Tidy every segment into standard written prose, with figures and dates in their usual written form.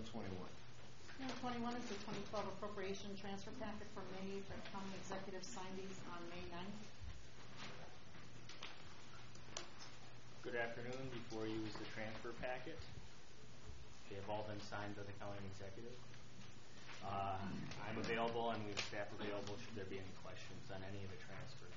21. Number 21 is the 2012 appropriation transfer packet for May. The county executive signed these on May 9th. Good afternoon. Before you is the transfer packet. They have all been signed by the county executive. I'm available and we have staff available should there be any questions on any of the transfers.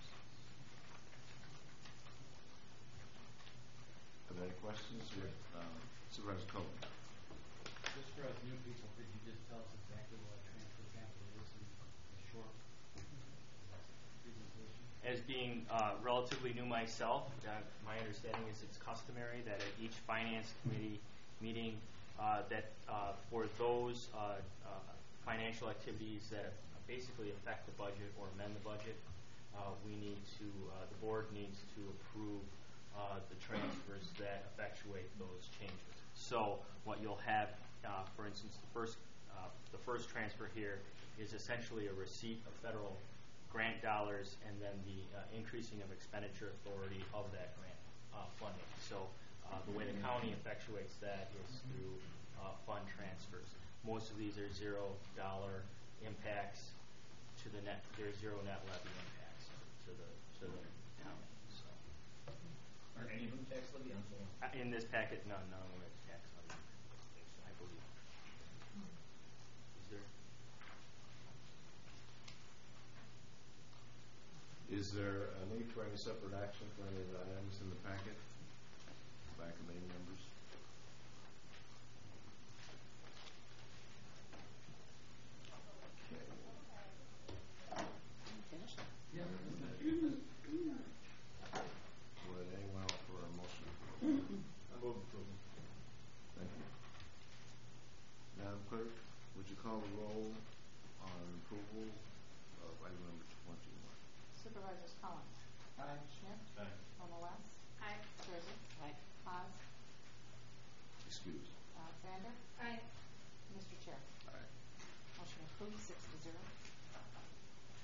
Are there any questions? Supervisor Cohen. Just for us new people, could you just tell us exactly what a transfer packet is in a short presentation? As being relatively new myself, my understanding is it's customary that at each finance committee meeting that for those financial activities that basically affect the budget or amend the budget, the board needs to approve the transfers that effectuate those changes. So what you'll have, for instance, the first transfer here is essentially a receipt of federal grant dollars and then the increasing of expenditure authority of that grant funding. So the way the county effectuates that is through fund transfers. Most of these are $0 impacts to the net. There's zero net levy impacts to the county. So. Are any of them tax levy? In this packet, none of them are tax levy, I believe. Is there? Is there a need for any separate action for any of the items in the packet? By committee members? Okay. Finished? Yeah. Would anyone offer a motion? I move approval. Thank you. Madam Clerk, would you call the roll on approval of item number 21? Supervisors Collins. Aye. Schmidt. Aye. Nonetheless. Aye. Sturgis. Aye. Haas. Excuse. Alexander. Aye. Mr. Chair. Aye. Motion approved 6-0.